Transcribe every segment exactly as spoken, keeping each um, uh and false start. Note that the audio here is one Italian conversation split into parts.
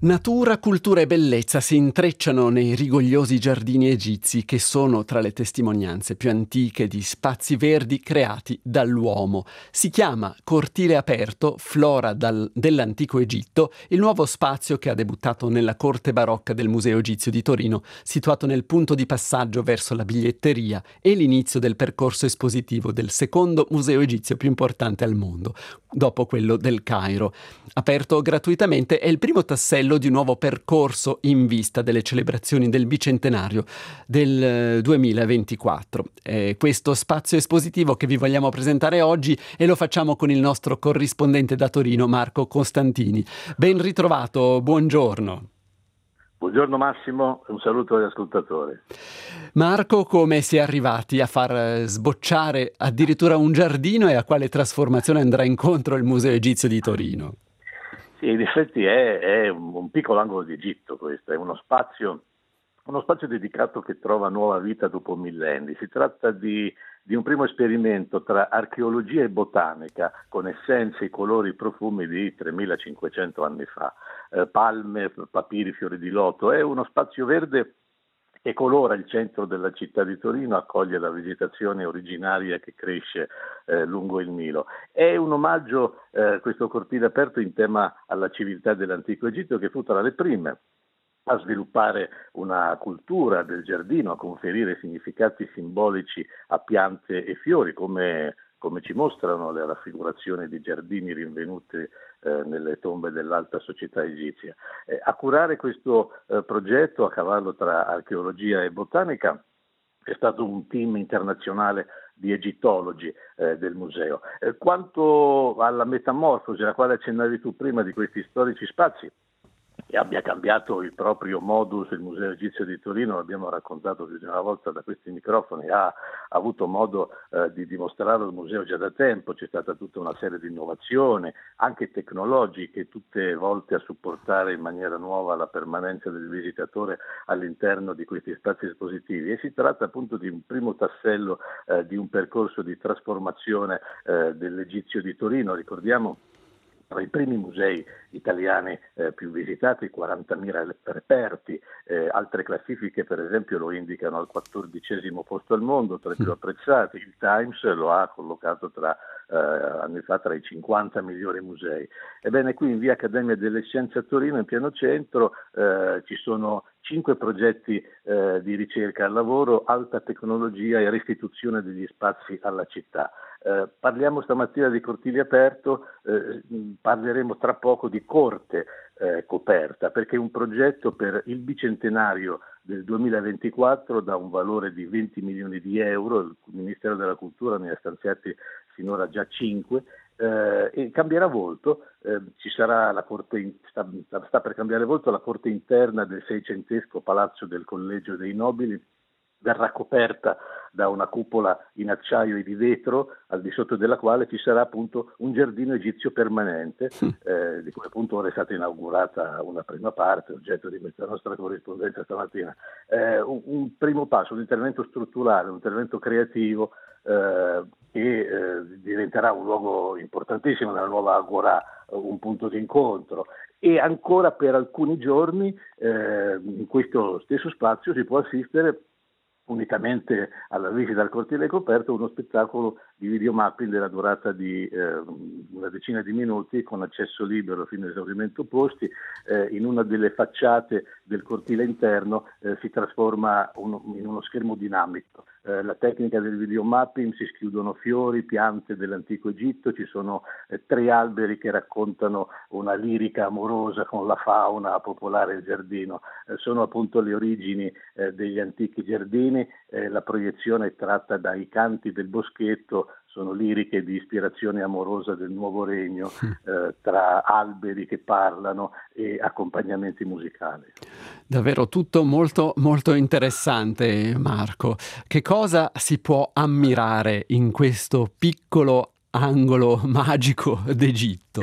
Natura, cultura e bellezza si intrecciano nei rigogliosi giardini egizi che sono tra le testimonianze più antiche di spazi verdi creati dall'uomo. Si chiama Cortile Aperto, Flora dal- dell'Antico Egitto, il nuovo spazio che ha debuttato nella corte barocca del Museo Egizio di Torino, situato nel punto di passaggio verso la biglietteria e l'inizio del percorso espositivo del secondo museo egizio più importante al mondo, dopo quello del Cairo. Aperto gratuitamente, è il primo tassello di un nuovo percorso in vista delle celebrazioni del bicentenario del eh, duemilaventiquattro. È questo spazio espositivo che vi vogliamo presentare oggi e lo facciamo con il nostro corrispondente da Torino, Marco Costantini. Ben ritrovato, buongiorno. Buongiorno Massimo, un saluto agli ascoltatori. Marco, come si è arrivati a far eh, sbocciare addirittura un giardino e a quale trasformazione andrà incontro il Museo Egizio di Torino? Sì, in effetti è, è un, un piccolo angolo di Egitto questo, è uno spazio, uno spazio dedicato che trova nuova vita dopo millenni. Si tratta di, di un primo esperimento tra archeologia e botanica con essenze, i colori, i profumi di tremilacinquecento anni fa, eh, palme, papiri, fiori di loto. È uno spazio verde che colora il centro della città di Torino, accoglie la vegetazione originaria che cresce eh, lungo il Nilo. È un omaggio, eh, questo cortile aperto, in tema alla civiltà dell'antico Egitto, che fu tra le prime a sviluppare una cultura del giardino, a conferire significati simbolici a piante e fiori, come, come ci mostrano le raffigurazioni di giardini rinvenuti eh, nelle tombe dell'alta società egizia. Eh, a curare questo eh, progetto, a cavallo tra archeologia e botanica, è stato un team internazionale di egittologi eh, del museo. Eh, quanto alla metamorfosi alla quale accennavi tu prima di questi storici spazi, e abbia cambiato il proprio modus, il Museo Egizio di Torino, l'abbiamo raccontato più di una volta da questi microfoni, ha, ha avuto modo eh, di dimostrarlo il museo già da tempo, c'è stata tutta una serie di innovazioni, anche tecnologiche, tutte volte a supportare in maniera nuova la permanenza del visitatore all'interno di questi spazi espositivi, e si tratta appunto di un primo tassello eh, di un percorso di trasformazione eh, dell'Egizio di Torino. Ricordiamo tra i primi musei italiani eh, più visitati, quarantamila reperti, eh, altre classifiche per esempio lo indicano al quattordicesimo posto al mondo, tra i più apprezzati. Il Times lo ha collocato tra eh, anni fa tra i cinquanta migliori musei. Ebbene, qui in via Accademia delle Scienze a Torino, in pieno centro, eh, ci sono cinque progetti eh, di ricerca al lavoro, alta tecnologia e restituzione degli spazi alla città. Eh, parliamo stamattina di cortile aperto, eh, parleremo tra poco di corte eh, coperta, perché è un progetto per il bicentenario del duemilaventiquattro da un valore di venti milioni di euro, il Ministero della Cultura ne ha stanziati finora già cinque, eh, e cambierà volto, eh, ci sarà la corte in, sta, sta per cambiare volto la corte interna del seicentesco Palazzo del Collegio dei Nobili, verrà coperta da una cupola in acciaio e di vetro, al di sotto della quale ci sarà appunto un giardino egizio permanente, eh, di cui appunto ora è stata inaugurata una prima parte, oggetto di questa nostra corrispondenza stamattina. Eh, un, un primo passo, un intervento strutturale, un intervento creativo eh, che eh, diventerà un luogo importantissimo nella nuova Agorà, un punto di incontro. E ancora per alcuni giorni eh, in questo stesso spazio si può assistere, unicamente alla visita al cortile coperto, uno spettacolo di videomapping della durata di eh, una decina di minuti, con accesso libero fino all'esaurimento posti. Eh, in una delle facciate del cortile interno eh, si trasforma uno, in uno schermo dinamico. Eh, la tecnica del videomapping: si schiudono fiori, piante dell'antico Egitto, ci sono eh, tre alberi che raccontano una lirica amorosa con la fauna popolare del giardino. Eh, sono appunto le origini eh, degli antichi giardini. Eh, la proiezione è tratta dai canti del boschetto, sono liriche di ispirazione amorosa del nuovo regno, eh, tra alberi che parlano e accompagnamenti musicali. Davvero tutto molto molto interessante, Marco. Che cosa si può ammirare in questo piccolo angolo magico d'Egitto?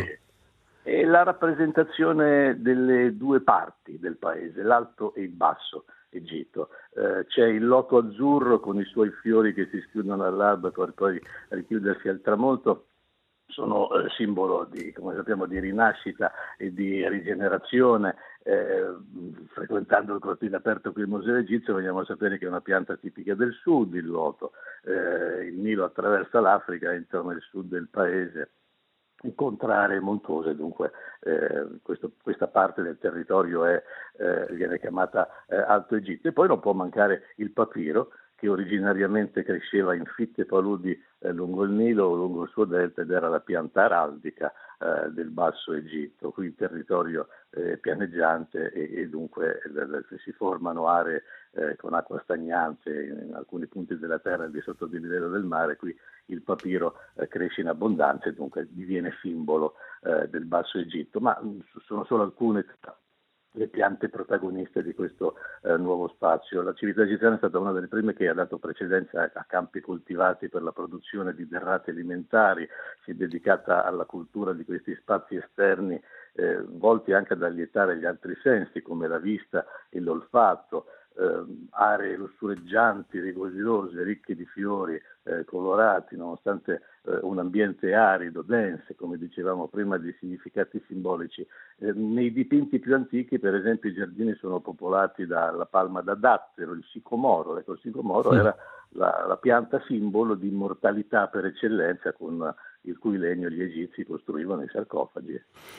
È la rappresentazione delle due parti del paese, l'alto e il basso Egitto. Eh, c'è il loto azzurro con i suoi fiori che si schiudono all'alba per poi richiudersi al tramonto, sono eh, simbolo di, come sappiamo, di rinascita e di rigenerazione. Eh, frequentando il cortile aperto qui al Museo Egizio veniamo a sapere che è una pianta tipica del sud, il loto. Eh, il Nilo attraversa l'Africa, entra nel sud del paese, incontra aree montuose, dunque eh, questo, questa parte del territorio è, eh, viene chiamata eh, Alto Egitto. E poi non può mancare il papiro, che originariamente cresceva in fitte paludi eh, lungo il Nilo o lungo il suo delta ed era la pianta araldica eh, del Basso Egitto. Qui il territorio è pianeggiante e, e dunque eh, si formano aree eh, con acqua stagnante in alcuni punti della terra al di sotto del livello del mare. Qui il papiro eh, cresce in abbondanza e dunque diviene simbolo eh, del Basso Egitto, ma mh, sono solo alcune le piante protagoniste di questo eh, nuovo spazio. La civiltà egiziana è stata una delle prime che ha dato precedenza a campi coltivati per la produzione di derrate alimentari, si è dedicata alla cultura di questi spazi esterni eh, volti anche ad allietare gli altri sensi come la vista e l'olfatto. Eh, aree lussureggianti, rigogliose, ricche di fiori eh, colorati, nonostante eh, un ambiente arido, dense, come dicevamo prima, di significati simbolici. Eh, nei dipinti più antichi, per esempio, i giardini sono popolati dalla palma da dattero, il sicomoro. Ecco, il sicomoro sì. era la, la pianta simbolo di immortalità per eccellenza, con il cui legno gli egizi costruivano i sarcofagi.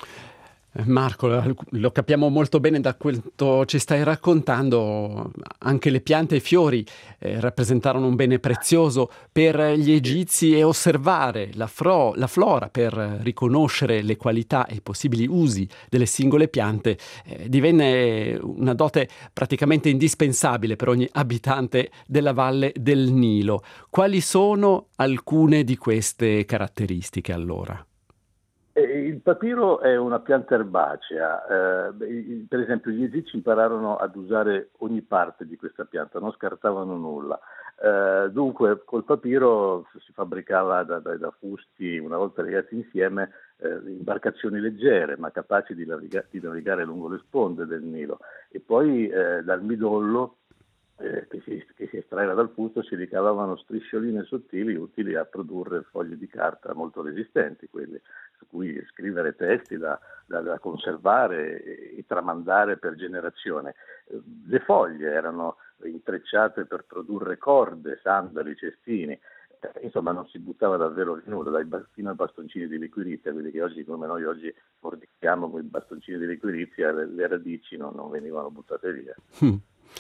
Marco, lo capiamo molto bene da quanto ci stai raccontando, anche le piante e i fiori eh, rappresentarono un bene prezioso per gli egizi e osservare la, fro- la flora per riconoscere le qualità e i possibili usi delle singole piante eh, divenne una dote praticamente indispensabile per ogni abitante della valle del Nilo. Quali sono alcune di queste caratteristiche allora? Il papiro è una pianta erbacea, eh, per esempio gli egizi impararono ad usare ogni parte di questa pianta, non scartavano nulla. Eh, dunque col papiro si fabbricava da, da, da fusti, una volta legati insieme, eh, imbarcazioni leggere ma capaci di, naviga- di navigare lungo le sponde del Nilo, e poi eh, dal midollo Eh, che, si, che si estraeva dal fusto si ricavavano striscioline sottili utili a produrre fogli di carta molto resistenti, quelli su cui scrivere testi da, da, da conservare e, e tramandare per generazione. Eh, le foglie erano intrecciate per produrre corde, sandali, cestini. Eh, insomma, non si buttava davvero di nulla, dai, fino ai bastoncini di liquirizia, quelli che oggi, come noi oggi fornichiamo con i bastoncini di liquirizia, le, le radici non, non venivano buttate via. Mm.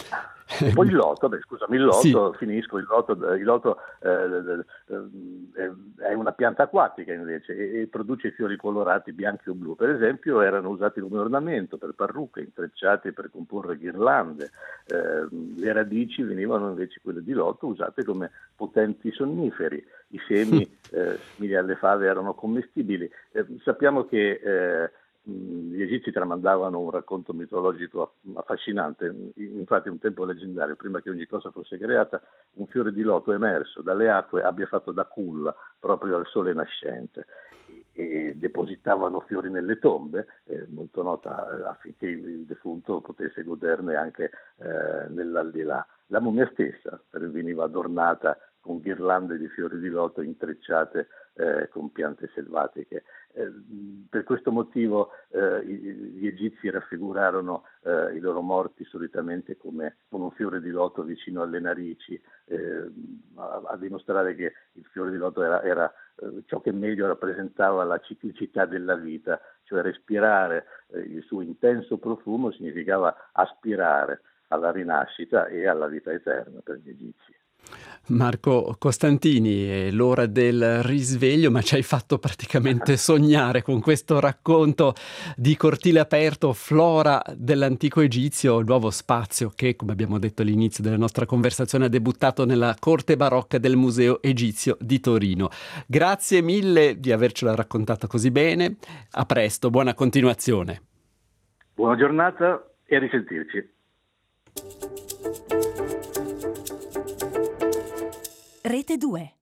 E poi il loto, beh, scusami, il loto, sì. finisco, il loto, il loto eh, eh, è una pianta acquatica invece e, e produce fiori colorati bianchi o blu. Per esempio erano usati come ornamento per parrucche, intrecciati per comporre ghirlande. Eh, le radici venivano invece, quelle di loto, usate come potenti sonniferi. I semi, eh, simili alle fave, erano commestibili. Eh, sappiamo che eh, gli egizi tramandavano un racconto mitologico affascinante, infatti un tempo leggendario, prima che ogni cosa fosse creata, un fiore di loto emerso dalle acque abbia fatto da culla proprio al sole nascente, e depositavano fiori nelle tombe, eh, molto nota, affinché il defunto potesse goderne anche eh, nell'aldilà. La mummia stessa veniva adornata con ghirlande di fiori di loto intrecciate eh, con piante selvatiche. Eh, per questo motivo eh, gli egizi raffigurarono eh, i loro morti solitamente come con un fiore di loto vicino alle narici, eh, a, a dimostrare che il fiore di loto era, era eh, ciò che meglio rappresentava la ciclicità della vita, cioè respirare eh, il suo intenso profumo significava aspirare alla rinascita e alla vita eterna per gli egizi. Marco Costantini, è l'ora del risveglio, ma ci hai fatto praticamente sognare con questo racconto di cortile aperto, flora dell'antico Egizio, il nuovo spazio che, come abbiamo detto all'inizio della nostra conversazione, ha debuttato nella corte barocca del Museo Egizio di Torino. Grazie mille di avercela raccontata così bene, a presto, buona continuazione. Buona giornata e a risentirci. Rete due.